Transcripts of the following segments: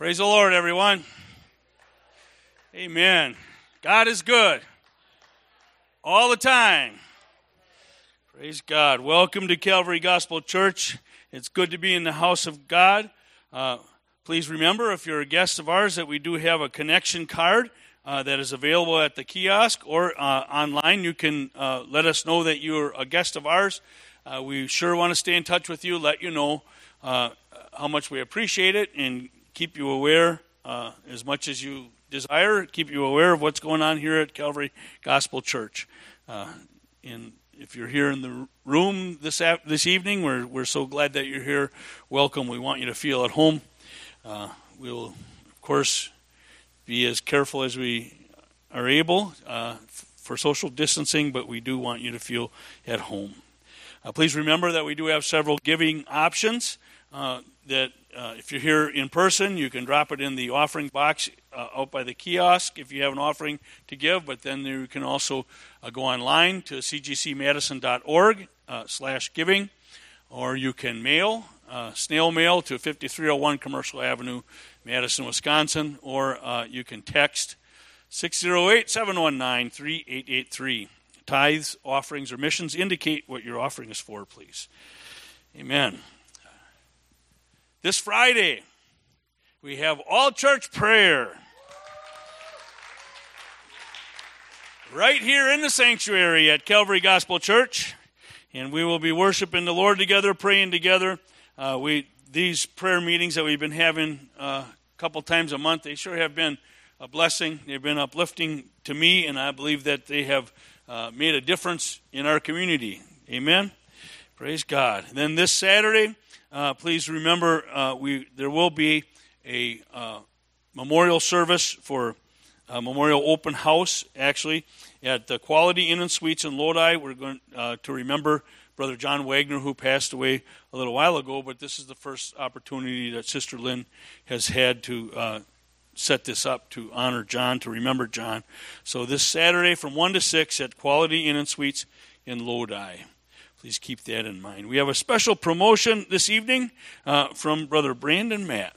Praise the Lord, everyone. Amen. God is good all the time. Praise God. Welcome to Calvary Gospel Church. It's good to be in the house of God. Please remember, if you're a guest of ours, that we do have a connection card that is available at the kiosk or online. You can let us know that you're a guest of ours. We sure want to stay in touch with you, let you know how much we appreciate it, and keep you aware as much as you desire, keep you aware of what's going on here at Calvary Gospel Church. And if you're here in the room this evening, we're so glad that you're here. Welcome. We want you to feel at home. We'll, of course, be as careful as we are able for social distancing, but we do want you to feel at home. Please remember that we do have several giving options that if you're here in person, you can drop it in the offering box out by the kiosk if you have an offering to give, but then you can also go online to cgcmadison.org/giving, or you can mail, snail mail to 5301 Commercial Avenue, Madison, Wisconsin, or you can text 608-719-3883. Tithes, offerings, or missions indicate what your offering is for, please. Amen. This Friday, we have all-church prayer right here in the sanctuary at Calvary Gospel Church, and we will be worshiping the Lord together, praying together. These prayer meetings that we've been having a couple times a month, they sure have been a blessing. They've been uplifting to me, and I believe that they have made a difference in our community. Amen? Praise God. And then this Saturday, please remember, there will be a memorial service for a memorial open house, actually, at the Quality Inn and Suites in Lodi. We're going to remember Brother John Wagner, who passed away a little while ago, but this is the first opportunity that Sister Lynn has had to set this up to honor John, to remember John. So this Saturday from 1 to 6 at Quality Inn and Suites in Lodi. Please keep that in mind. We have a special promotion this evening from Brother Brandon Matt.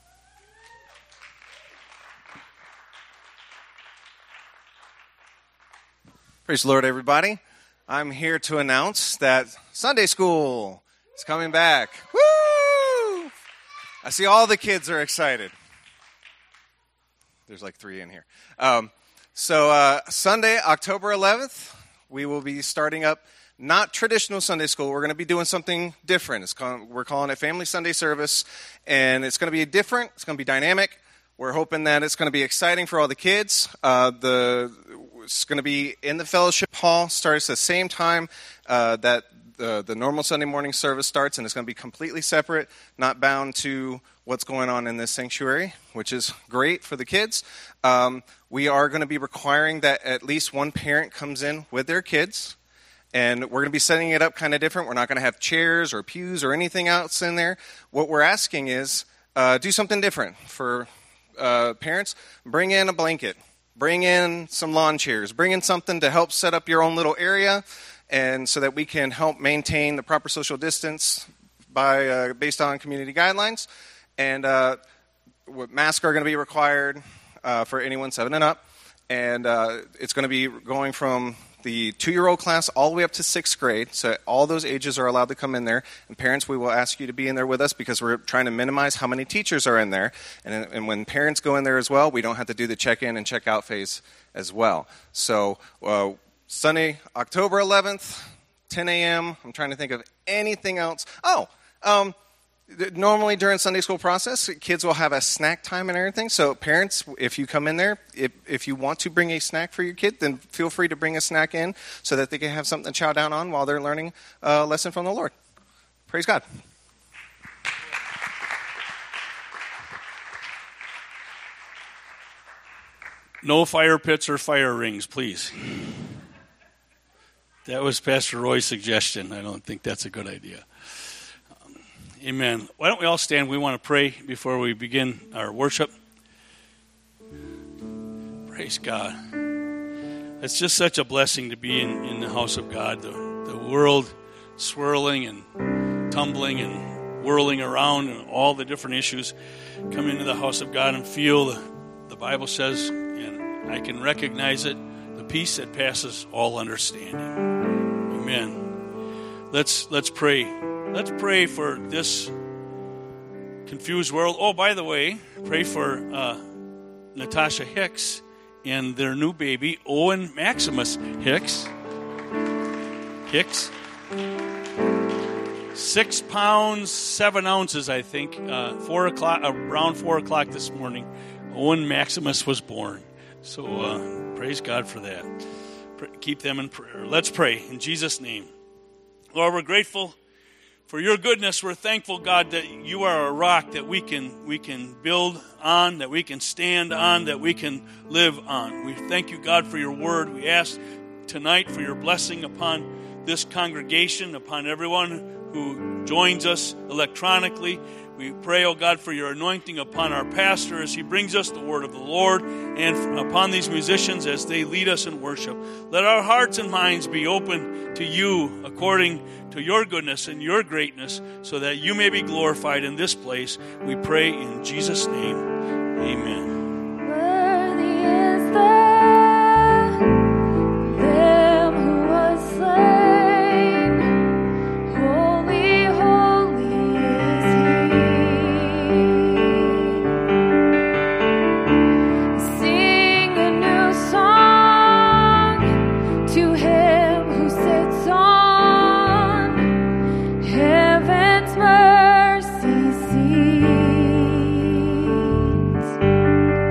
Praise the Lord, everybody. I'm here to announce that Sunday school is coming back. Woo! I see all the kids are excited. There's like 3 in here. Sunday, October 11th, we will be starting up not traditional Sunday school. We're going to be doing something different. We're calling it Family Sunday Service, and it's going to be different. It's going to be dynamic. We're hoping that it's going to be exciting for all the kids. It's going to be in the fellowship hall. Starts at the same time that the normal Sunday morning service starts, and it's going to be completely separate, not bound to what's going on in this sanctuary, which is great for the kids. We are going to be requiring that at least one parent comes in with their kids, and we're going to be setting it up kind of different. We're not going to have chairs or pews or anything else in there. What we're asking is do something different for parents. Bring in a blanket. Bring in some lawn chairs. Bring in something to help set up your own little area, and so that we can help maintain the proper social distance based on community guidelines. And masks are going to be required for anyone 7 and up. And it's going to be going from the 2-year-old class all the way up to 6th grade. So all those ages are allowed to come in there. And parents, we will ask you to be in there with us because we're trying to minimize how many teachers are in there. And when parents go in there as well, we don't have to do the check-in and check-out phase as well. So Sunday, October 11th, 10 a.m. I'm trying to think of anything else. Normally during Sunday school process, kids will have a snack time and everything. So parents, if you come in there, if you want to bring a snack for your kid, then feel free to bring a snack in so that they can have something to chow down on while they're learning a lesson from the Lord. Praise God. No fire pits or fire rings, please. That was Pastor Roy's suggestion. I don't think that's a good idea. Amen. Why don't we all stand? We want to pray before we begin our worship. Praise God. It's just such a blessing to be in the house of God. The world swirling and tumbling, and whirling around and all the different issues, come into the house of God and feel the Bible says, and I can recognize it, the peace that passes all understanding. Amen. Let's pray. Let's pray for this confused world. Oh, by the way, pray for Natasha Hicks and their new baby, Owen Maximus Hicks. 6 pounds, 7 ounces, I think. 4 o'clock, around 4 o'clock this morning, Owen Maximus was born. So praise God for that. Keep them in prayer. Let's pray in Jesus' name. Lord, we're grateful for your goodness. We're thankful, God, that you are a rock that we can build on, that we can stand on, that we can live on. We thank you, God, for your word. We ask tonight for your blessing upon this congregation, upon everyone who joins us electronically. We pray, oh God, for your anointing upon our pastor as he brings us the word of the Lord, and upon these musicians as they lead us in worship. Let our hearts and minds be open to you according to your goodness and your greatness, so that you may be glorified in this place. We pray in Jesus' name. Amen. Worthy is the Lamb who was slain. Holy, holy is He. Sing a new song to Him who sits on heaven's mercy seat.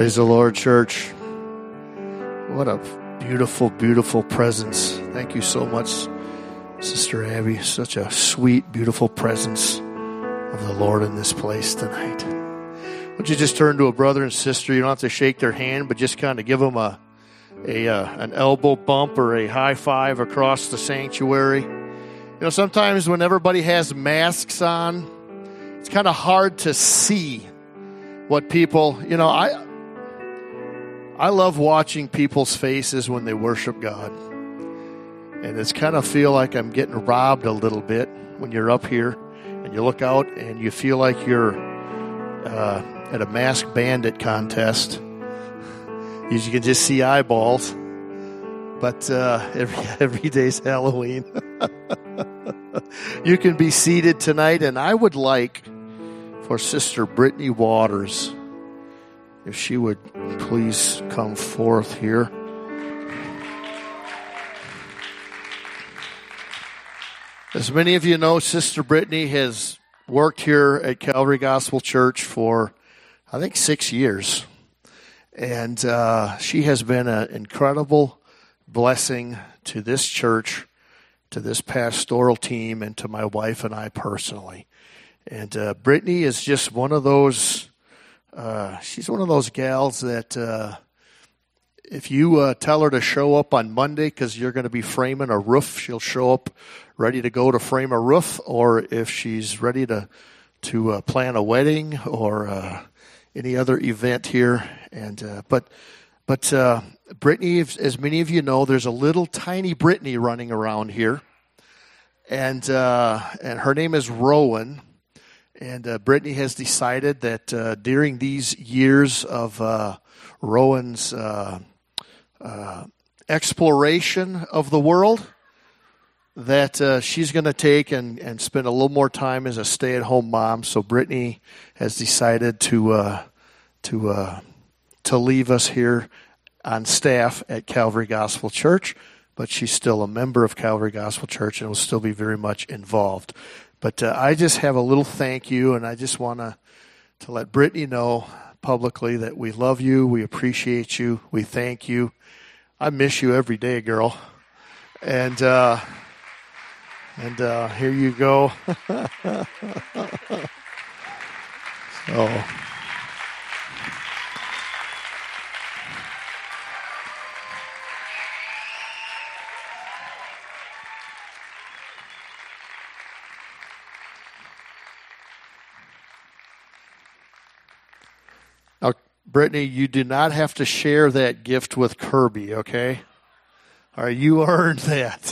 Praise the Lord, church. What a beautiful, beautiful presence. Thank you so much, Sister Abby. Such a sweet, beautiful presence of the Lord in this place tonight. Would you just turn to a brother and sister? You don't have to shake their hand, but just kind of give them an elbow bump or a high five across the sanctuary. You know, sometimes when everybody has masks on, it's kind of hard to see what people, you know, I love watching people's faces when they worship God. And it's kind of feel like I'm getting robbed a little bit when you're up here and you look out and you feel like you're at a masked bandit contest. You can just see eyeballs. But every day's Halloween. You can be seated tonight, and I would like for Sister Brittany Waters, if she would please come forth here. As many of you know, Sister Brittany has worked here at Calvary Gospel Church for, I think, 6 years. And she has been an incredible blessing to this church, to this pastoral team, and to my wife and I personally. And Brittany is just one of those, she's one of those gals that if you tell her to show up on Monday because you're going to be framing a roof, she'll show up ready to go to frame a roof. Or if she's ready to plan a wedding or any other event here. And but Brittany, as many of you know, there's a little tiny Brittany running around here. And her name is Rowan. And Brittany has decided that during these years of Rowan's exploration of the world, that she's going to take and spend a little more time as a stay-at-home mom. So Brittany has decided to leave us here on staff at Calvary Gospel Church, but she's still a member of Calvary Gospel Church and will still be very much involved. But I just have a little thank you, and I just want to let Brittany know publicly that we love you, we appreciate you, we thank you. I miss you every day, girl. And here you go. So. Now, Brittany, you do not have to share that gift with Kirby, okay? All right, you earned that.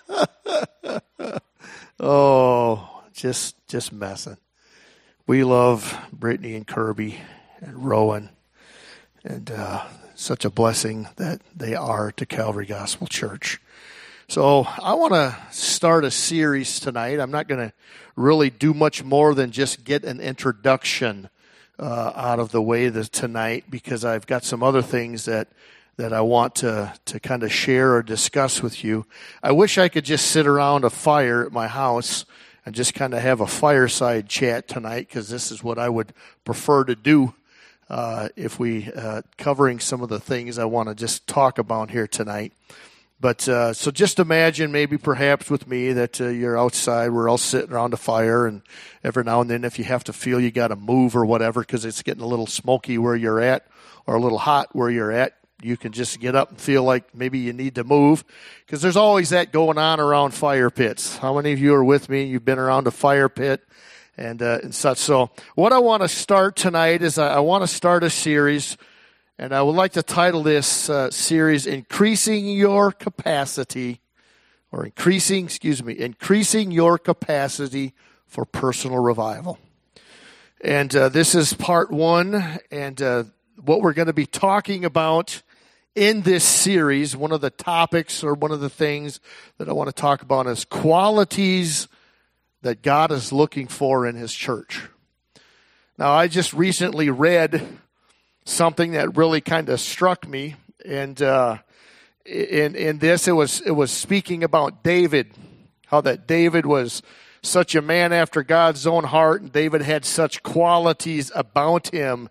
Oh, just messing. We love Brittany and Kirby and Rowan, and such a blessing that they are to Calvary Gospel Church. So I want to start a series tonight. I'm not going to really do much more than just get an introduction out of the way tonight, because I've got some other things that I want to kind of share or discuss with you. I wish I could just sit around a fire at my house and just kind of have a fireside chat tonight, because this is what I would prefer to do if we covering some of the things I want to just talk about here tonight. But so just imagine maybe perhaps with me that you're outside, we're all sitting around a fire, and every now and then if you have to feel you got to move or whatever because it's getting a little smoky where you're at or a little hot where you're at, you can just get up and feel like maybe you need to move, because there's always that going on around fire pits. How many of you are with me? You've been around a fire pit and such. So what I want to start tonight is I want to start a series. And I would like to title this series, Increasing Your Capacity, or Increasing Your Capacity for Personal Revival. And this is part one, and what we're going to be talking about in this series, one of the topics or one of the things that I want to talk about is qualities that God is looking for in His church. Now, I just recently read something that really kind of struck me, and in this it was speaking about David, how that David was such a man after God's own heart, and David had such qualities about him,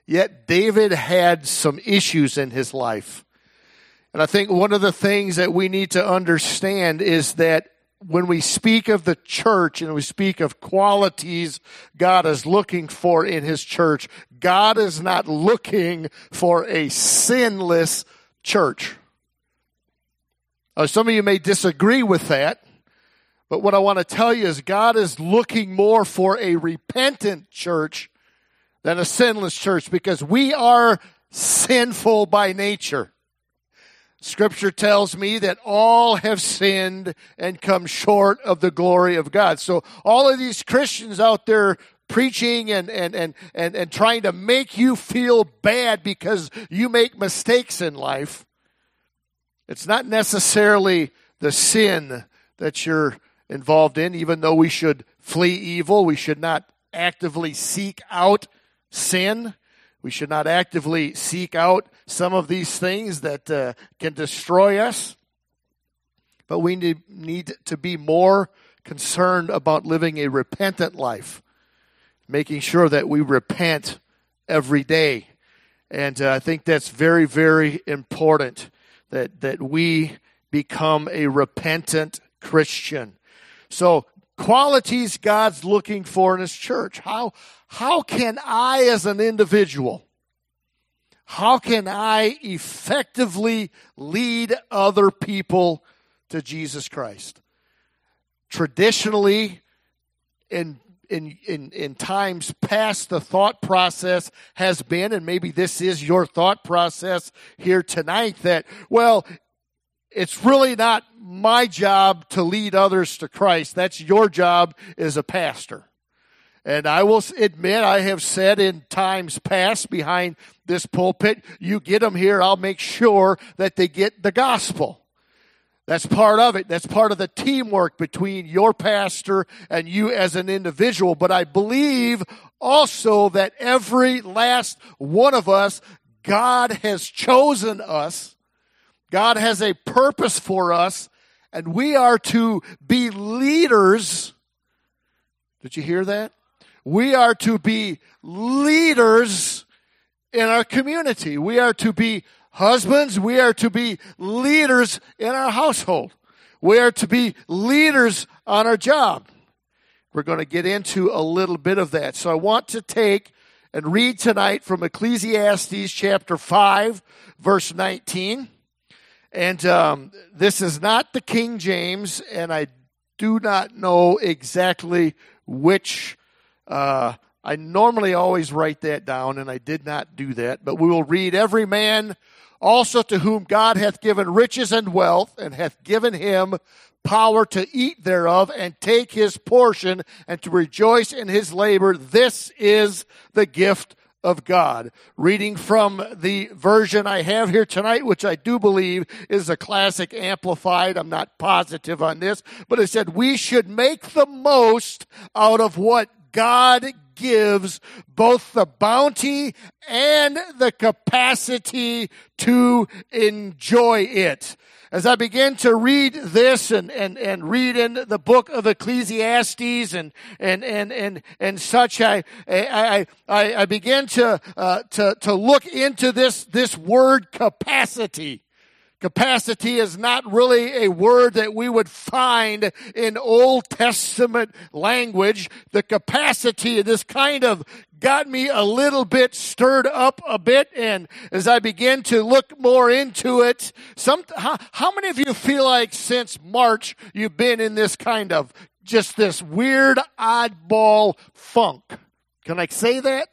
Yet David had some issues in his life. And I think one of the things that we need to understand is that when we speak of the church and we speak of qualities God is looking for in his church, God is not looking for a sinless church. Some of you may disagree with that, but what I want to tell you is God is looking more for a repentant church than a sinless church, because we are sinful by nature. Scripture tells me that all have sinned and come short of the glory of God. So all of these Christians out there preaching and trying to make you feel bad because you make mistakes in life, it's not necessarily the sin that you're involved in. Even though we should flee evil, we should not actively seek out sin. We should not actively seek out some of these things that can destroy us. But we need to be more concerned about living a repentant life, making sure that we repent every day. And I think that's very, very important, that we become a repentant Christian. So qualities God's looking for in his church. How can I as an individual, how can I effectively lead other people to Jesus Christ? Traditionally, in times past, the thought process has been, and maybe this is your thought process here tonight, that, well, it's really not my job to lead others to Christ. That's your job as a pastor. And I will admit, I have said in times past behind this pulpit, you get them here, I'll make sure that they get the gospel. That's part of it. That's part of the teamwork between your pastor and you as an individual. But I believe also that every last one of us, God has chosen us. God has a purpose for us, and we are to be leaders. Did you hear that? We are to be leaders in our community. We are to be husbands. We are to be leaders in our household. We are to be leaders on our job. We're going to get into a little bit of that. So I want to take and read tonight from Ecclesiastes chapter 5, verse 19. And this is not the King James, and I do not know exactly which. I normally always write that down, and I did not do that. But we will read, every man also to whom God hath given riches and wealth, and hath given him power to eat thereof, and take his portion, and to rejoice in his labor, this is the gift of God. Reading from the version I have here tonight, which I do believe is a classic amplified. I'm not positive on this, but it said, we should make the most out of what God gives, both the bounty and the capacity to enjoy it. As I begin to read this and read in the book of Ecclesiastes and such, I began to look into this word capacity. Capacity is not really a word that we would find in Old Testament language. The capacity, this kind of got me a little bit stirred up a bit, and as I began to look more into it, how many of you feel like since March you've been in this kind of just this weird oddball funk? Can I say that?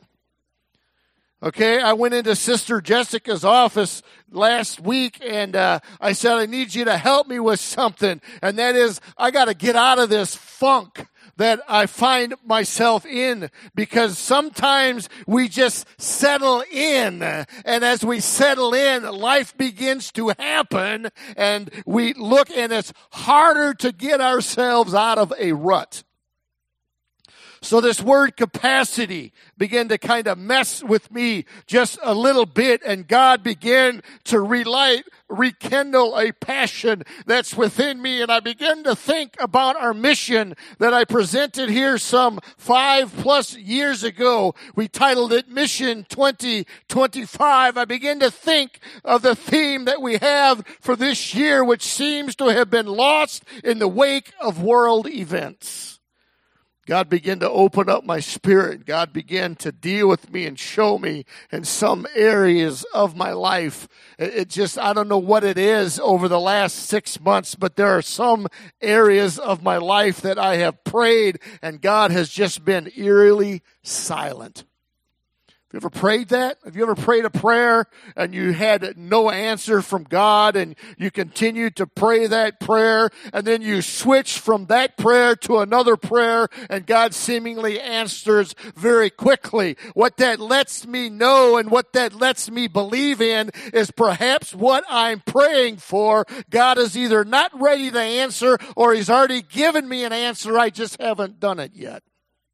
Okay, I went into Sister Jessica's office last week, and I said, I need you to help me with something, and that is, I got to get out of this funk that I find myself in, because sometimes we just settle in, and as we settle in, life begins to happen, and we look, and it's harder to get ourselves out of a rut. So this word capacity began to kind of mess with me just a little bit, and God began to rekindle a passion that's within me, and I began to think about our mission that I presented here some 5+ years ago. We titled it Mission 2025. I began to think of the theme that we have for this year, which seems to have been lost in the wake of world events. God began to open up my spirit. God began to deal with me and show me in some areas of my life. It just, I don't know what it is over the last 6 months, but there are some areas of my life that I have prayed and God has just been eerily silent. Have you ever prayed that? Have you ever prayed a prayer and you had no answer from God and you continued to pray that prayer and then you switched from that prayer to another prayer and God seemingly answers very quickly? What that lets me know and what that lets me believe in is perhaps what I'm praying for, God is either not ready to answer or He's already given me an answer. I just haven't done it yet.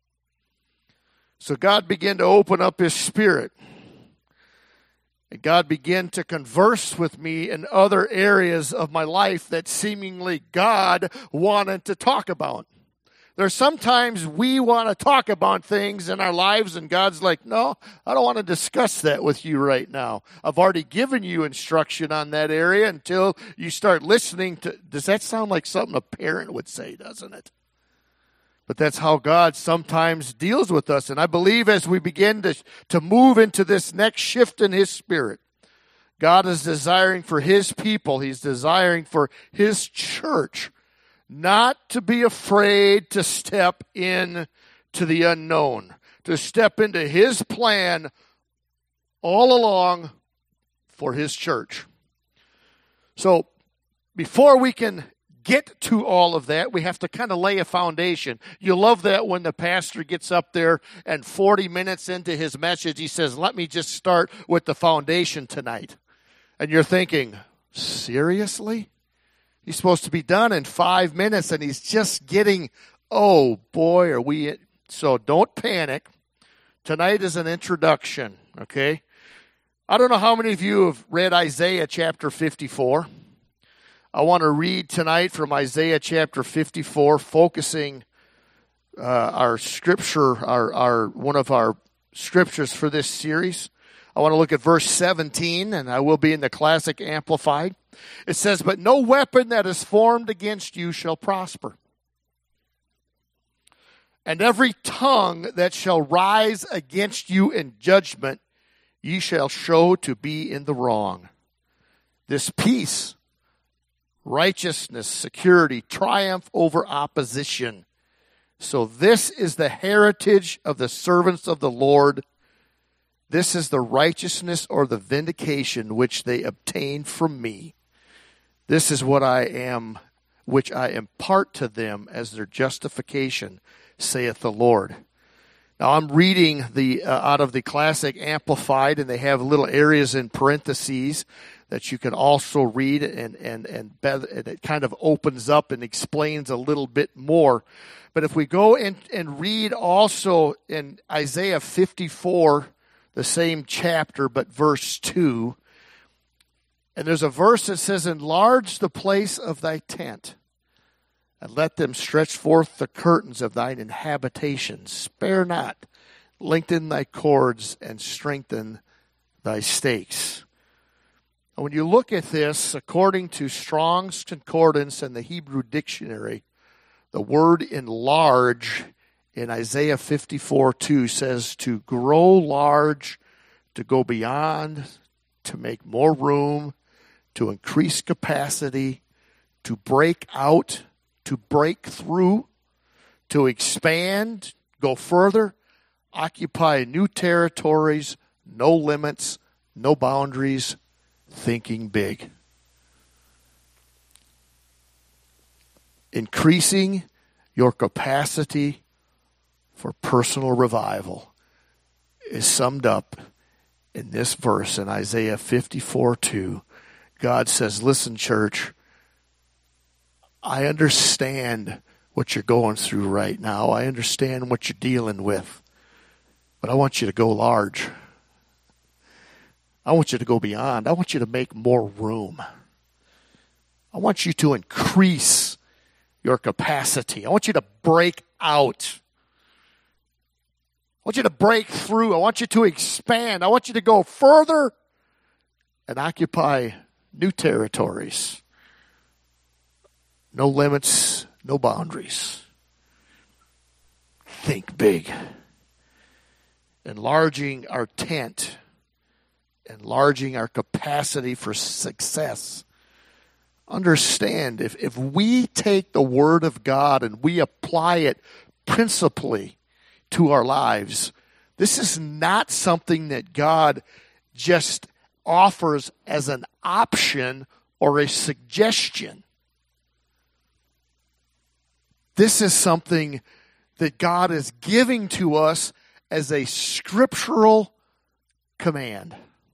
So God began to open up His Spirit. And God began to converse with me in other areas of my life that seemingly God wanted to talk about. There's sometimes we want to talk about things in our lives and God's like, no, I don't want to discuss that with you right now. I've already given you instruction on that area until you start listening to. Does that sound like something a parent would say, doesn't it? But that's how God sometimes deals with us. And I believe as we begin to move into this next shift in His Spirit, God is desiring for His people, He's desiring for His church not to be afraid to step into the unknown, to step into His plan all along for His church. So before we can get to all of that, we have to kind of lay a foundation. You love that when the pastor gets up there and 40 minutes into his message, he says, let me just start with the foundation tonight. And you're thinking, seriously? He's supposed to be done in 5 minutes and he's just getting, oh boy, are we... So don't panic. Tonight is an introduction, okay? I don't know how many of you have read Isaiah chapter 54. I want to read tonight from Isaiah chapter 54, focusing our scripture, one of our scriptures for this series. I want to look at verse 17, and I will be in the Classic Amplified. It says, but no weapon that is formed against you shall prosper. And every tongue that shall rise against you in judgment, ye shall show to be in the wrong. This peace, righteousness, security, triumph over opposition. So this is the heritage of the servants of the Lord. This is the righteousness or the vindication which they obtain from me. This is what I am, which I impart to them as their justification, saith the Lord. Now I'm reading out of the Classic Amplified, and they have little areas in parentheses that you can also read, and it kind of opens up and explains a little bit more. But if we go and read also in Isaiah 54, the same chapter, but verse 2, and there's a verse that says, enlarge the place of thy tent, and let them stretch forth the curtains of thine habitations. Spare not, lengthen thy cords, and strengthen thy stakes. When you look at this, according to Strong's Concordance and the Hebrew Dictionary, the word enlarge in Isaiah 54:2 says to grow large, to go beyond, to make more room, to increase capacity, to break out, to break through, to expand, go further, occupy new territories, no limits, no boundaries, thinking big. Increasing your capacity for personal revival is summed up in this verse in Isaiah 54:2. God says, listen, church, I understand what you're going through right now. I understand what you're dealing with. But I want you to go large. I want you to go beyond. I want you to make more room. I want you to increase your capacity. I want you to break out. I want you to break through. I want you to expand. I want you to go further and occupy new territories. No limits, no boundaries. Think big. Enlarging our tent, enlarging our capacity for success. Understand, if we take the Word of God and we apply it principally to our lives, this is not something that God just offers as an option or a suggestion. This is something that God is giving to us as a scriptural command.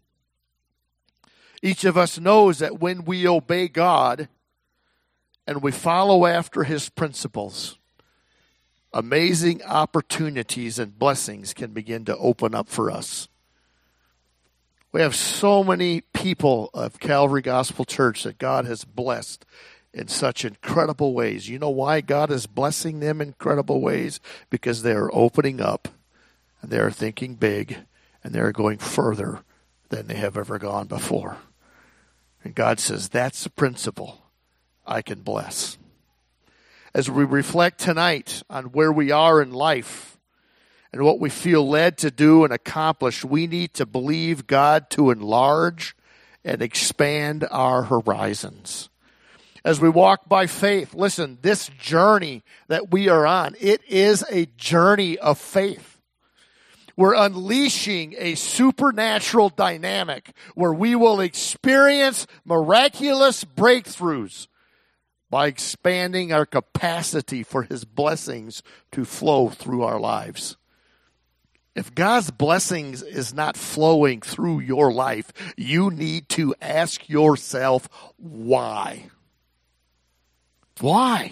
Each of us knows that when we obey God and we follow after His principles, amazing opportunities and blessings can begin to open up for us. We have so many people of Calvary Gospel Church that God has blessed in such incredible ways. You know why God is blessing them in incredible ways? Because they are opening up and they are thinking big and they are going further than they have ever gone before. And God says, that's the principle I can bless. As we reflect tonight on where we are in life and what we feel led to do and accomplish, we need to believe God to enlarge and expand our horizons. As we walk by faith, listen, this journey that we are on, it is a journey of faith. We're unleashing a supernatural dynamic where we will experience miraculous breakthroughs by expanding our capacity for His blessings to flow through our lives. If God's blessings is not flowing through your life, you need to ask yourself, why? Why?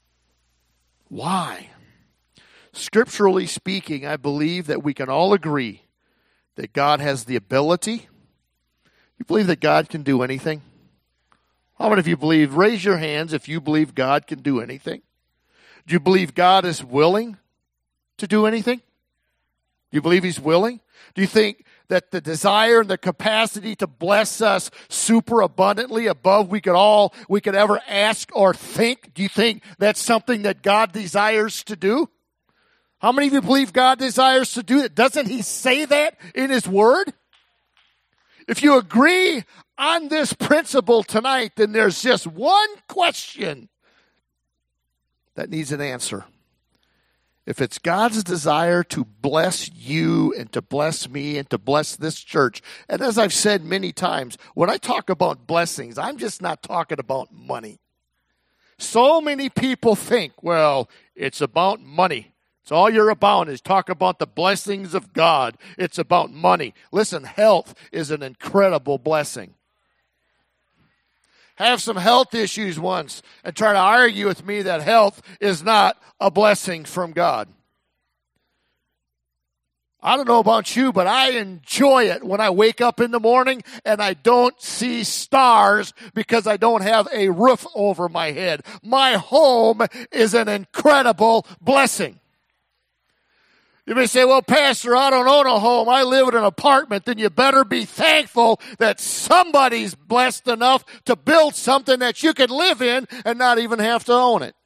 Why? Scripturally speaking, I believe that we can all agree that God has the ability. You believe that God can do anything? How many of you believe? Raise your hands if you believe God can do anything. Do you believe God is willing to do anything? Do you believe He's willing? Do you think that the desire and the capacity to bless us super abundantly above we could ever ask or think? Do you think that's something that God desires to do? How many of you believe God desires to do it? Doesn't He say that in His Word? If you agree on this principle tonight, then there's just one question that needs an answer. If it's God's desire to bless you and to bless me and to bless this church, and as I've said many times, when I talk about blessings, I'm just not talking about money. So many people think, well, it's about money. It's all you're about is talk about the blessings of God. It's about money. Listen, health is an incredible blessing. Have some health issues once and try to argue with me that health is not a blessing from God. I don't know about you, but I enjoy it when I wake up in the morning and I don't see stars because I don't have a roof over my head. My home is an incredible blessing. You may say, well, Pastor, I don't own a home. I live in an apartment. Then you better be thankful that somebody's blessed enough to build something that you can live in and not even have to own it.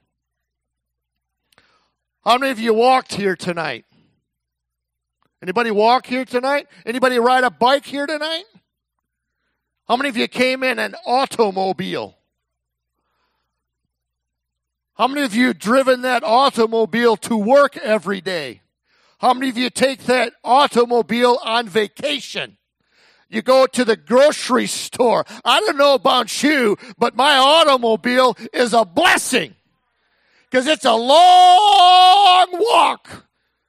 How many of you walked here tonight? Anybody walk here tonight? Anybody ride a bike here tonight? How many of you came in an automobile? How many of you driven that automobile to work every day? How many of you take that automobile on vacation? You go to the grocery store. I don't know about you, but my automobile is a blessing because it's a long walk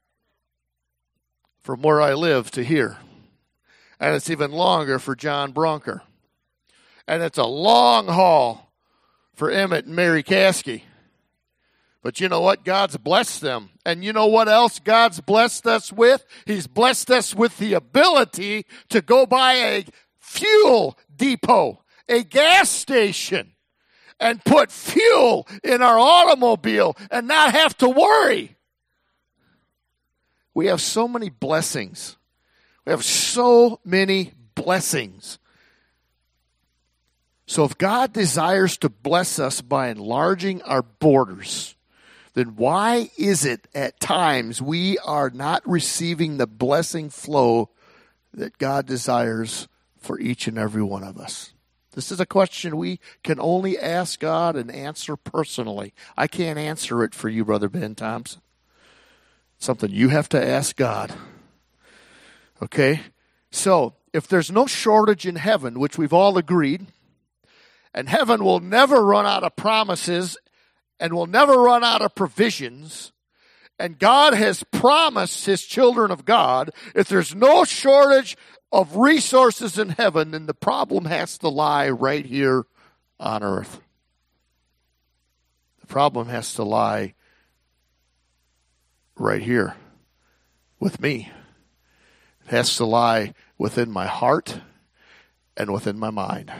from where I live to here. And it's even longer for John Bronker. And it's a long haul for Emmett and Mary Caskey. But you know what? God's blessed them. And you know what else God's blessed us with? He's blessed us with the ability to go by a fuel depot, a gas station, and put fuel in our automobile and not have to worry. We have so many blessings. We have so many blessings. So if God desires to bless us by enlarging our borders, then why is it at times we are not receiving the blessing flow that God desires for each and every one of us? This is a question we can only ask God and answer personally. I can't answer it for you, Brother Ben Thompson. It's something you have to ask God. Okay? So, if there's no shortage in heaven, which we've all agreed, and heaven will never run out of promises and will never run out of provisions, and God has promised his children of God, if there's no shortage of resources in heaven, then the problem has to lie right here on earth. The problem has to lie right here with me. It has to lie within my heart and within my mind.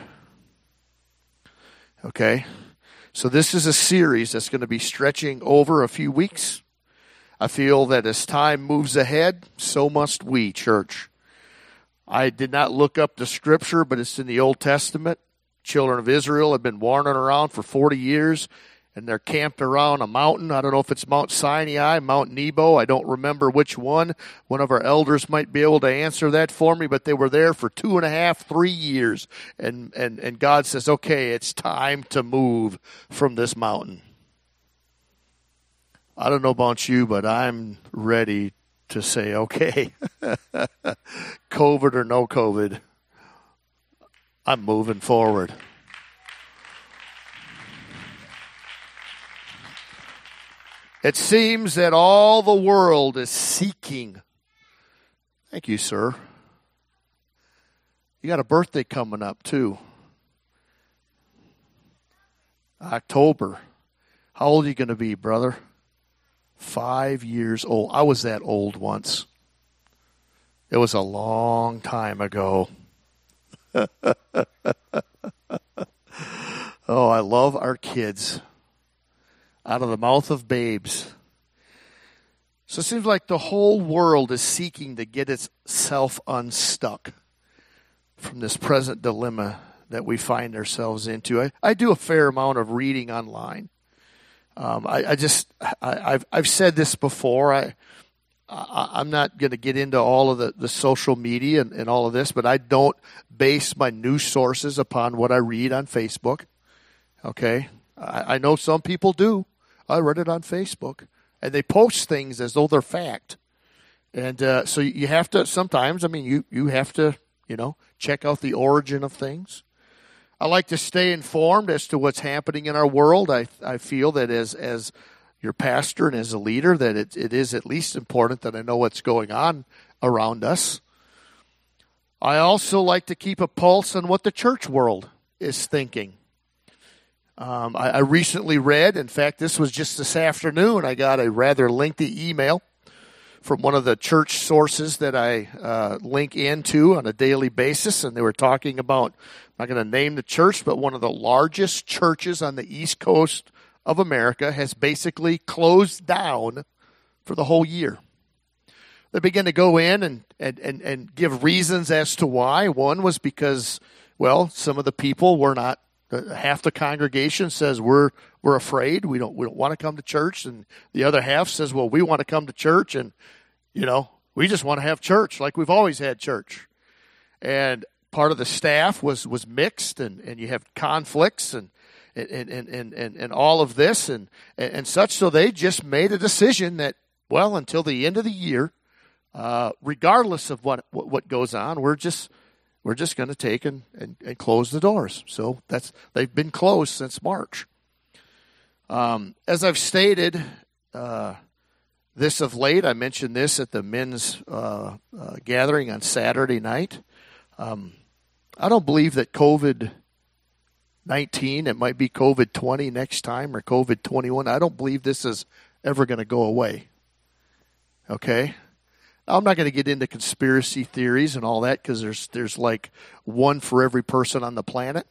Okay? So this is a series that's going to be stretching over a few weeks. I feel that as time moves ahead, so must we, church. I did not look up the scripture, but it's in the Old Testament. Children of Israel have been wandering around for 40 years, and they're camped around a mountain. I don't know if it's Mount Sinai, Mount Nebo. I don't remember which one. One of our elders might be able to answer that for me, but they were there for 2.5, 3 years. And God says, okay, it's time to move from this mountain. I don't know about you, but I'm ready to say, okay, COVID or no COVID, I'm moving forward. It seems that all the world is seeking. Thank you, sir. You got a birthday coming up, too. October. How old are you going to be, brother? 5 years old. I was that old once. It was a long time ago. Oh, I love our kids. Out of the mouth of babes. So it seems like the whole world is seeking to get itself unstuck from this present dilemma that we find ourselves into. I do a fair amount of reading online. I've said this before. I'm not going to get into all of the social media and all of this, but I don't base my news sources upon what I read on Facebook. Okay? I know some people do. I read it on Facebook. And they post things as though they're fact. And so you have to, sometimes, you have to, check out the origin of things. I like to stay informed as to what's happening in our world. I feel that as your pastor and as a leader, that it is at least important that I know what's going on around us. I also like to keep a pulse on what the church world is thinking. I recently read, in fact, this was just this afternoon, I got a rather lengthy email from one of the church sources that I link into on a daily basis, and they were talking about, I'm not going to name the church, but one of the largest churches on the East Coast of America has basically closed down for the whole year. They began to go in and give reasons as to why. One was because, well, some of the people were not, half the congregation says we're afraid, we don't want to come to church, and the other half says, well, we want to come to church, and we just want to have church like we've always had church. And part of the staff was mixed, and you have conflicts and all of this and such. So they just made a decision that, well, until the end of the year, regardless of what goes on, we're just going to take and close the doors. So they've been closed since March. As I've stated, this of late, I mentioned this at the men's gathering on Saturday night. I don't believe that COVID-19 COVID-19. It might be COVID-20 next time or COVID-21. I don't believe this is ever going to go away. Okay? I'm not going to get into conspiracy theories and all that because there's like one for every person on the planet.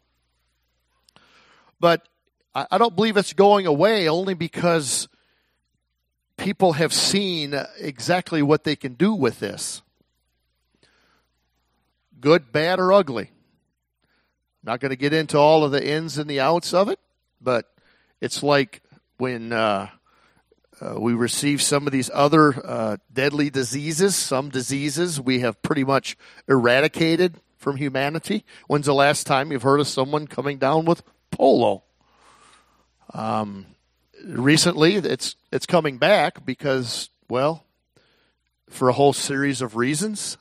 But I don't believe it's going away only because people have seen exactly what they can do with this. Good, bad, or ugly. Not going to get into all of the ins and the outs of it, but it's like when we receive some of these other deadly diseases, some diseases we have pretty much eradicated from humanity. When's the last time you've heard of someone coming down with polio? Recently, it's coming back because, well, for a whole series of reasons.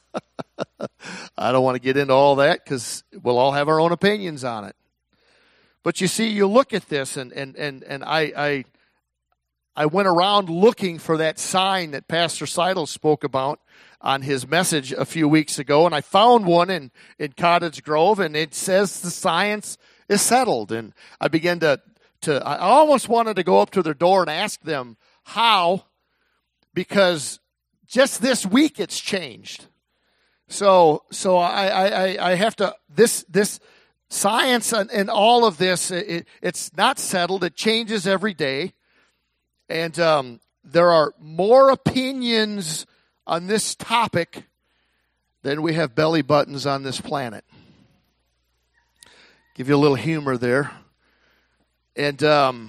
I don't want to get into all that because we'll all have our own opinions on it. But you see, you look at this, and I went around looking for that sign that Pastor Seidel spoke about on his message a few weeks ago, and I found one in Cottage Grove, and it says the science is settled. And I began I almost wanted to go up to their door and ask them how, because just this week it's changed. So I have to, this science and all of this, it's not settled. It changes every day. And there are more opinions on this topic than we have belly buttons on this planet. Give you a little humor there. And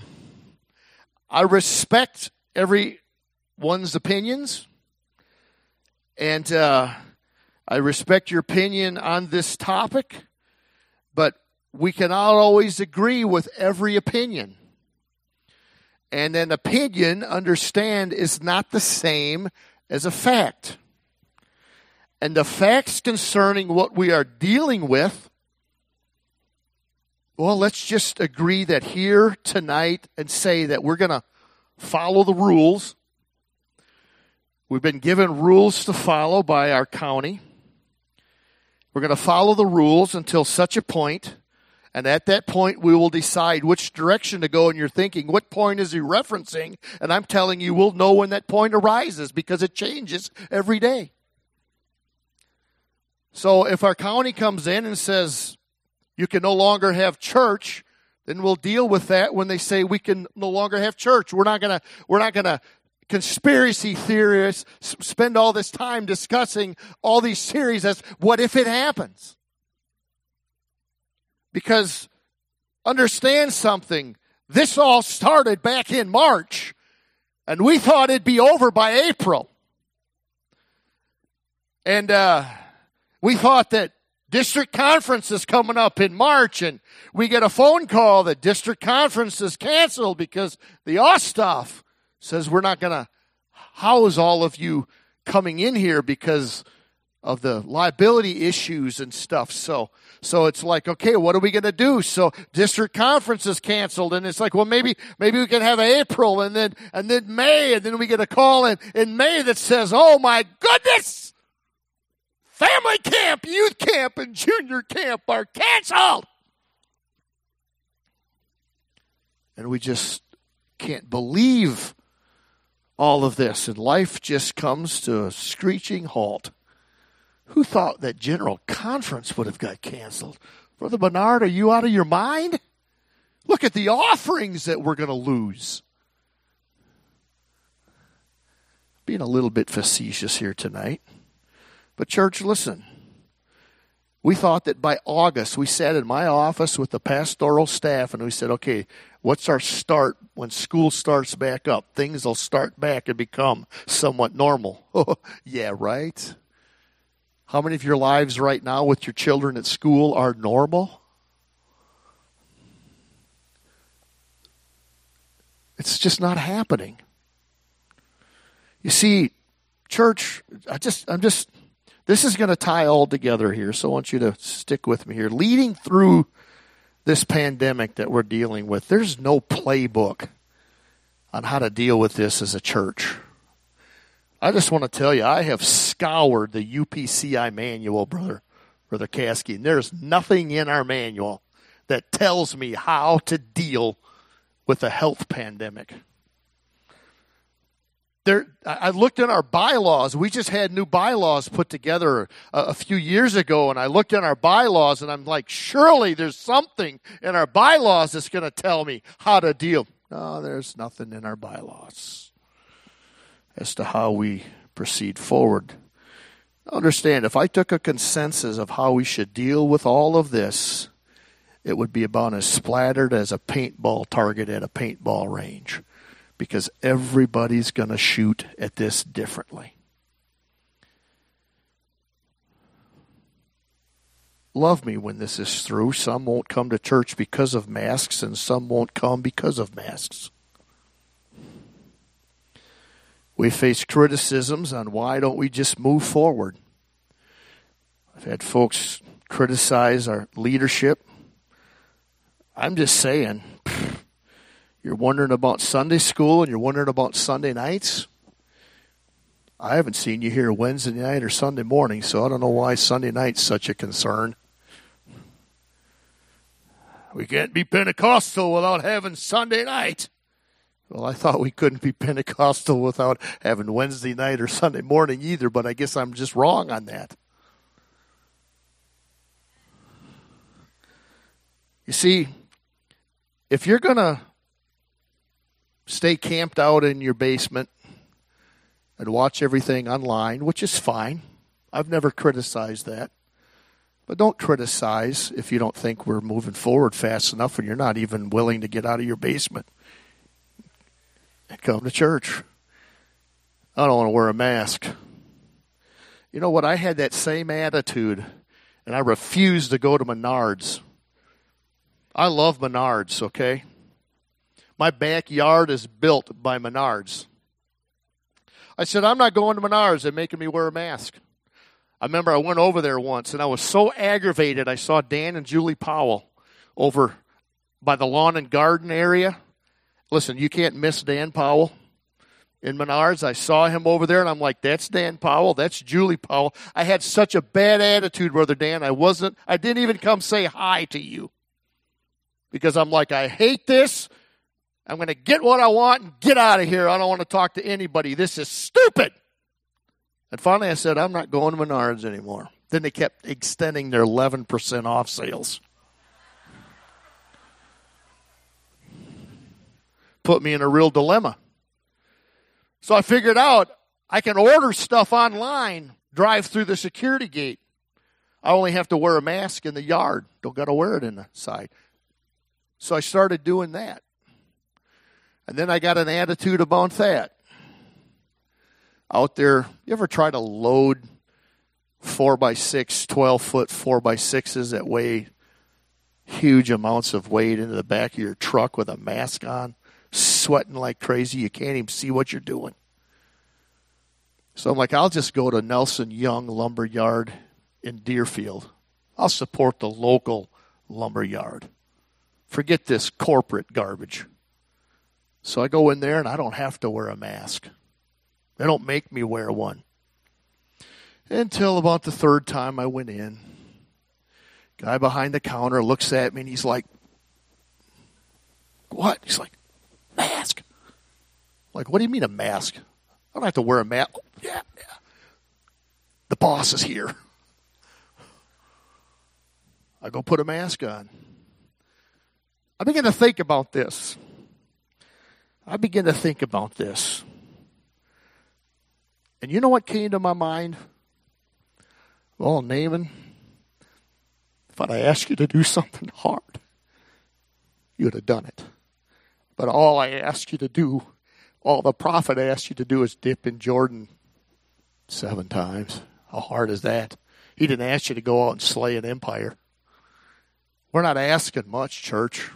I respect everyone's opinions. And I respect your opinion on this topic. But we cannot always agree with every opinion. And an opinion, understand, is not the same as a fact. And the facts concerning what we are dealing with, well, let's just agree that here tonight and say that we're going to follow the rules. We've been given rules to follow by our county. We're going to follow the rules until such a point, and at that point we will decide which direction to go. And you're thinking, what point is he referencing? And I'm telling you, we'll know when that point arises because it changes every day. So if our county comes in and says, you can no longer have church, then we'll deal with that when they say we can no longer have church. We're not gonna conspiracy theorists spend all this time discussing all these theories as what if it happens? Because understand something, this all started back in March, and we thought it'd be over by April. And we thought that district conference is coming up in March, and we get a phone call that district conference is canceled because the Osthoff says we're not going to house all of you coming in here because of the liability issues and stuff. So it's like, okay, what are we going to do? So district conference is canceled, and it's like, well, maybe we can have April and then May, and then we get a call in May that says, oh my goodness, family camp, youth camp, and junior camp are canceled. And we just can't believe all of this, and life just comes to a screeching halt. Who thought that General Conference would have got canceled? Brother Bernard, are you out of your mind? Look at the offerings that we're going to lose. Being a little bit facetious here tonight. But church, listen. We thought that by August, we sat in my office with the pastoral staff and we said, okay, what's our start when school starts back up? Things will start back and become somewhat normal. Yeah, right? How many of your lives right now with your children at school are normal? It's just not happening. You see, church, this is going to tie all together here, so I want you to stick with me here. Leading through this pandemic that we're dealing with, there's no playbook on how to deal with this as a church. I just want to tell you, I have scoured the UPCI manual, Brother Caskey, and there's nothing in our manual that tells me how to deal with a health pandemic. I looked in our bylaws. We just had new bylaws put together a few years ago, and I looked in our bylaws, and I'm like, surely there's something in our bylaws that's going to tell me how to deal. No, there's nothing in our bylaws as to how we proceed forward. Understand, if I took a consensus of how we should deal with all of this, it would be about as splattered as a paintball target at a paintball range, because everybody's going to shoot at this differently. Love me when this is through. Some won't come to church because of masks, and some won't come because of masks. We face criticisms on why don't we just move forward. I've had folks criticize our leadership. I'm just saying, you're wondering about Sunday school and you're wondering about Sunday nights? I haven't seen you here Wednesday night or Sunday morning, so I don't know why Sunday night's such a concern. We can't be Pentecostal without having Sunday night. Well, I thought we couldn't be Pentecostal without having Wednesday night or Sunday morning either, but I guess I'm just wrong on that. You see, if you're going to stay camped out in your basement and watch everything online, which is fine, I've never criticized that, but don't criticize if you don't think we're moving forward fast enough and you're not even willing to get out of your basement and come to church. I don't want to wear a mask. You know what? I had that same attitude, and I refused to go to Menards. I love Menards, okay? My backyard is built by Menards. I said, I'm not going to Menards. They're making me wear a mask. I remember I went over there once, and I was so aggravated. I saw Dan and Julie Powell over by the lawn and garden area. Listen, you can't miss Dan Powell in Menards. I saw him over there, and I'm like, that's Dan Powell. That's Julie Powell. I had such a bad attitude, Brother Dan. I didn't even come say hi to you. Because I'm like, I hate this. I'm going to get what I want and get out of here. I don't want to talk to anybody. This is stupid. And finally I said, I'm not going to Menards anymore. Then they kept extending their 11% off sales. Put me in a real dilemma. So I figured out I can order stuff online, drive through the security gate. I only have to wear a mask in the yard. Don't got to wear it inside. So I started doing that. And then I got an attitude about that. Out there, you ever try to load 4x6, 12-foot 4x6s that weigh huge amounts of weight into the back of your truck with a mask on, sweating like crazy? You can't even see what you're doing. So I'm like, I'll just go to Nelson Young Lumber Yard in Deerfield. I'll support the local lumber yard. Forget this corporate garbage. So I go in there and I don't have to wear a mask. They don't make me wear one. Until about the third time I went in. Guy behind the counter looks at me and he's like, what? He's like, mask. I'm like, what do you mean a mask? I don't have to wear a mask. Oh, yeah. The boss is here. I go put a mask on. I begin to think about this. And you know what came to my mind? Well, Naaman, if I'd asked you to do something hard, you'd have done it. But all I asked you to do, all the prophet asked you to do is dip in Jordan 7 times. How hard is that? He didn't ask you to go out and slay an empire. We're not asking much, church.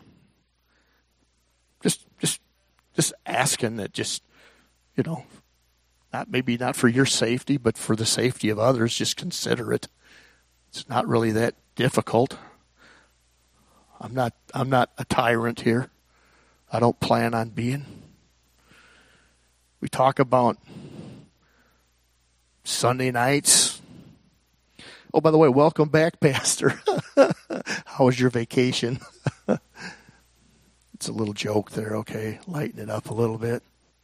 Just asking that maybe not for your safety, but for the safety of others, just consider it. It's not really that difficult. I'm not a tyrant here. I don't plan on being. We talk about Sunday nights. Oh, by the way, welcome back, Pastor. How was your vacation? It's a little joke there, okay? Lighten it up a little bit.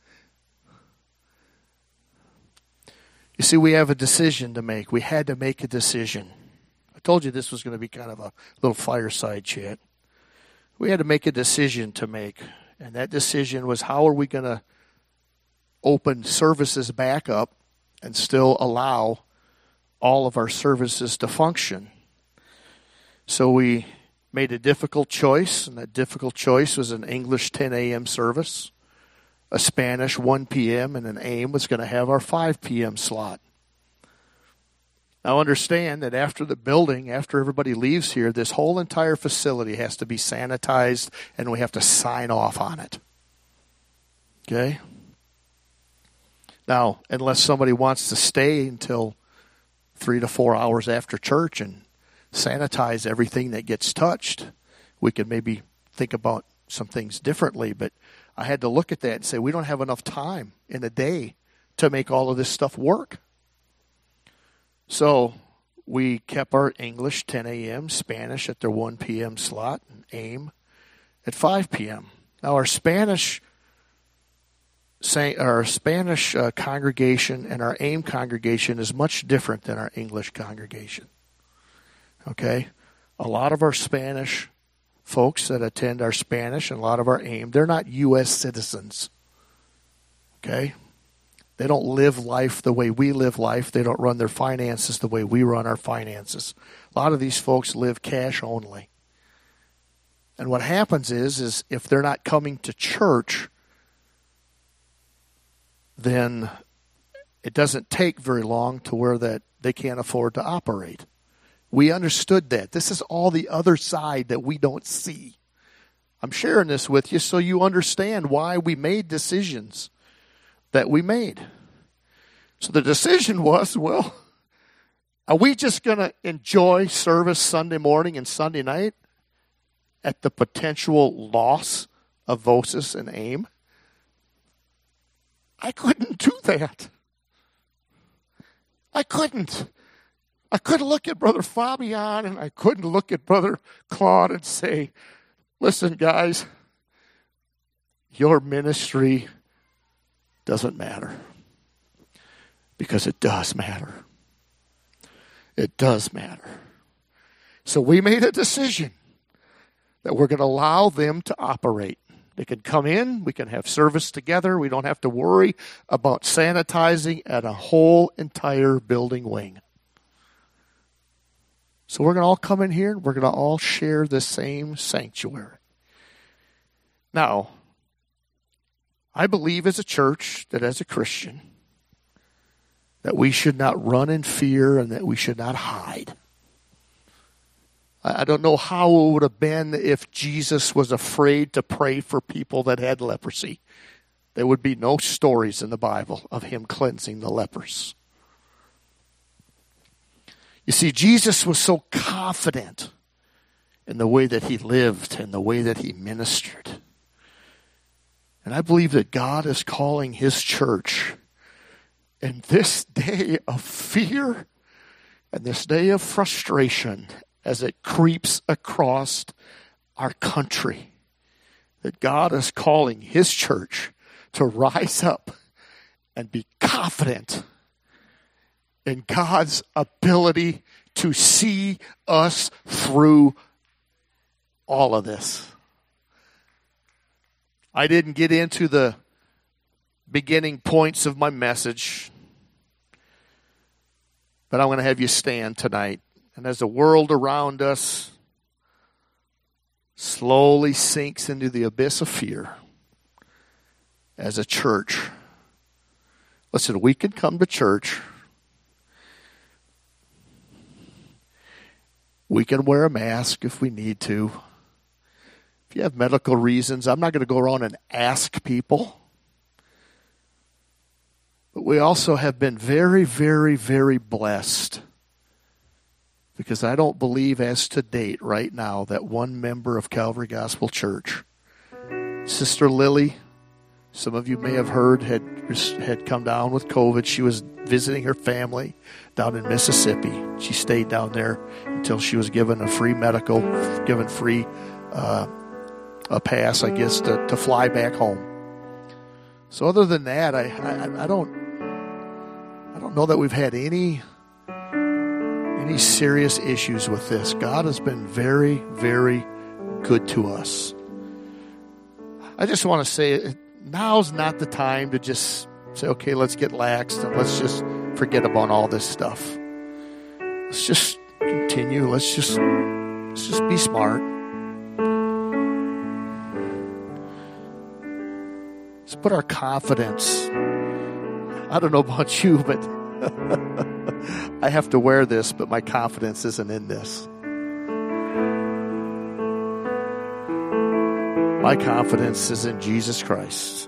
You see, we have a decision to make. We had to make a decision. I told you this was going to be kind of a little fireside chat. We had to make a decision to make. And that decision was, how are we going to open services back up and still allow all of our services to function? So we made a difficult choice, and that difficult choice was an English 10 a.m. service, a Spanish 1 p.m., and an AIM was going to have our 5 p.m. slot. Now understand that after the building, after everybody leaves here, this whole entire facility has to be sanitized, and we have to sign off on it. Okay? Now, unless somebody wants to stay until 3 to 4 hours after church and sanitize everything that gets touched, we could maybe think about some things differently. But I had to look at that and say, we don't have enough time in the day to make all of this stuff work. So we kept our English 10 a.m., Spanish at their 1 p.m. slot, and AIM at 5 p.m. Now our Spanish congregation and our AIM congregation is much different than our English congregation. Okay? A lot of our Spanish folks that attend our Spanish and a lot of our AIM, they're not U.S. citizens. Okay? They don't live life the way we live life. They don't run their finances the way we run our finances. A lot of these folks live cash only. And what happens is if they're not coming to church, then it doesn't take very long to where that they can't afford to operate. We understood that. This is all the other side that we don't see. I'm sharing this with you so you understand why we made decisions that we made. So the decision was, well, are we just going to enjoy service Sunday morning and Sunday night at the potential loss of Vosis and AIM? I couldn't do that. I couldn't look at Brother Fabian and I couldn't look at Brother Claude and say, listen, guys, your ministry doesn't matter. Because it does matter. It does matter. So we made a decision that we're going to allow them to operate. They can come in, we can have service together, we don't have to worry about sanitizing at a whole entire building wing. So we're going to all come in here and we're going to all share the same sanctuary. Now, I believe as a church, that as a Christian, that we should not run in fear and that we should not hide. I don't know how it would have been if Jesus was afraid to pray for people that had leprosy. There would be no stories in the Bible of him cleansing the lepers. You see, Jesus was so confident in the way that he lived and the way that he ministered. And I believe that God is calling his church in this day of fear and this day of frustration as it creeps across our country, that God is calling his church to rise up and be confident in God's ability to see us through all of this. I didn't get into the beginning points of my message, but I'm going to have you stand tonight. And as the world around us slowly sinks into the abyss of fear, as a church, listen, we can come to church. We can wear a mask if we need to. If you have medical reasons, I'm not going to go around and ask people. But we also have been very, very, very blessed, because I don't believe as to date right now that one member of Calvary Gospel Church, Sister Lily, some of you may have heard, had come down with COVID. She was visiting her family down in Mississippi. She stayed down there until she was given a free a pass, I guess, to fly back home. So other than that, I don't know that we've had any serious issues with this. God has been very, very good to us. I just want to say, now's not the time to just say, okay, let's get laxed and let's just forget about all this stuff. Let's just continue. Let's just be smart. Let's put our confidence. I don't know about you, but I have to wear this, but my confidence isn't in this. My confidence is in Jesus Christ.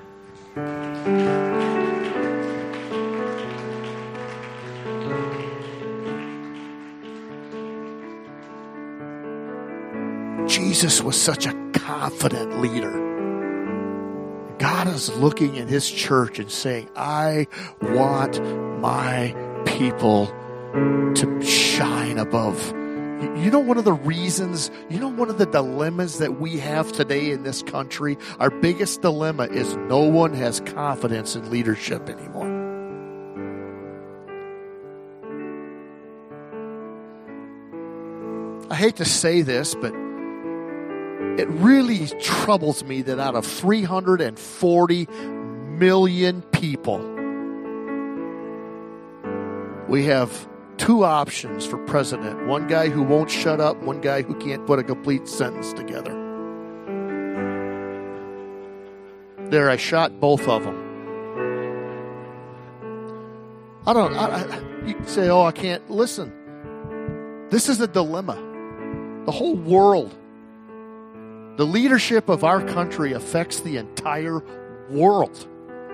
Jesus was such a confident leader. God is looking at his church and saying, I want my people to shine above. You know, one of the reasons, one of the dilemmas that we have today in this country, our biggest dilemma is no one has confidence in leadership anymore. I hate to say this, but it really troubles me that out of 340 million people, we have two options for president. One guy who won't shut up, one guy who can't put a complete sentence together. There, I shot both of them. You can say, oh, I can't. Listen, this is a dilemma. The whole world, the leadership of our country affects the entire world.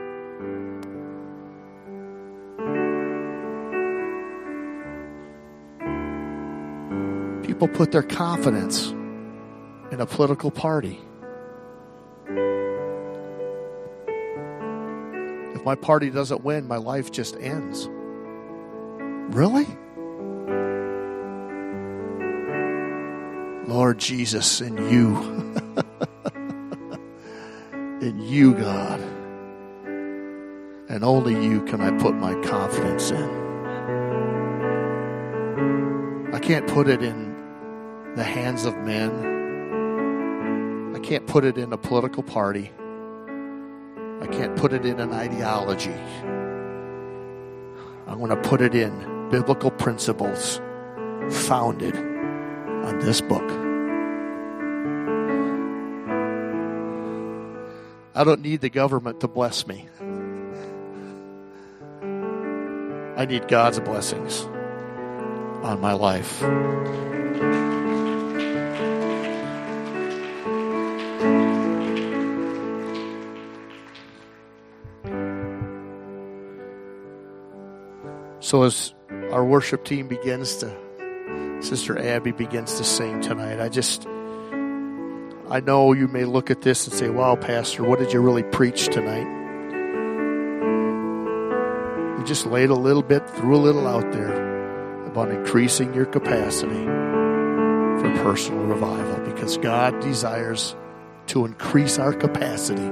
People put their confidence in a political party. If my party doesn't win, my life just ends. Really? Lord Jesus, in you. In you, God. And only you can I put my confidence in. I can't put it in the hands of men. I can't put it in a political party. I can't put it in an ideology. I'm going to put it in biblical principles founded on this book. I don't need the government to bless me. I need God's blessings on my life. So as our worship team Sister Abby begins to sing tonight, I know you may look at this and say, wow, Pastor, what did you really preach tonight? You just laid a little bit, threw a little out there about increasing your capacity for personal revival, because God desires to increase our capacity.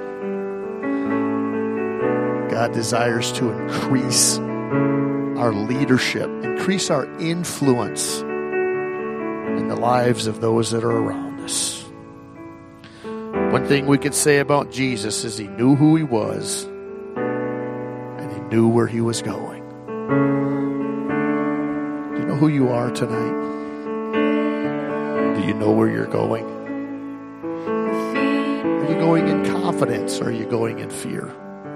God desires to increase our leadership, increase our influence in the lives of those that are around us. One thing we can say about Jesus is he knew who he was and he knew where he was going. Do you know who you are tonight? Do you know where you're going? Are you going in confidence or are you going in fear?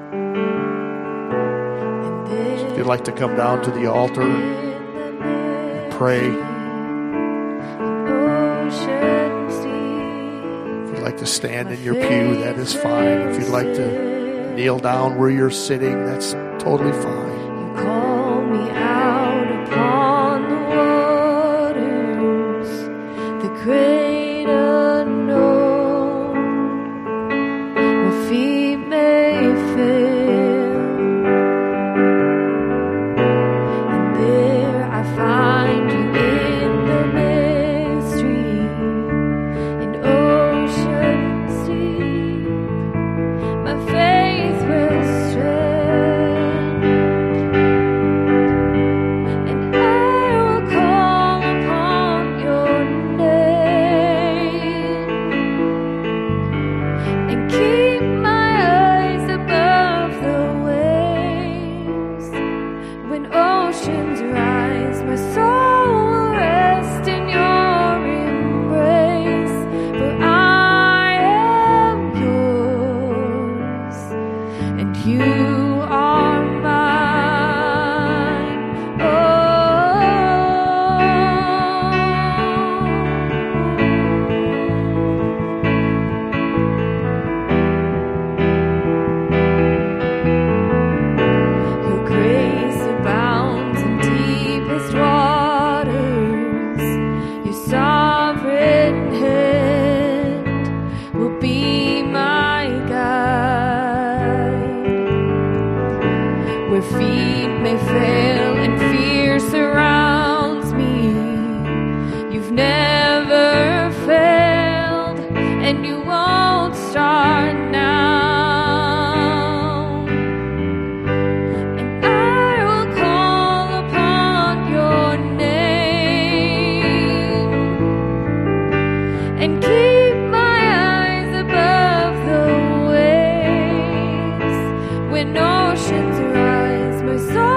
If you'd like to come down to the altar and pray, if you'd like to stand in your pew, that is fine. If you'd like to kneel down where you're sitting, that's totally fine. You call me out upon the waters, the great unknown will fear. and you won't start now. And I will call upon your name and keep my eyes above the waves. When oceans rise, my soul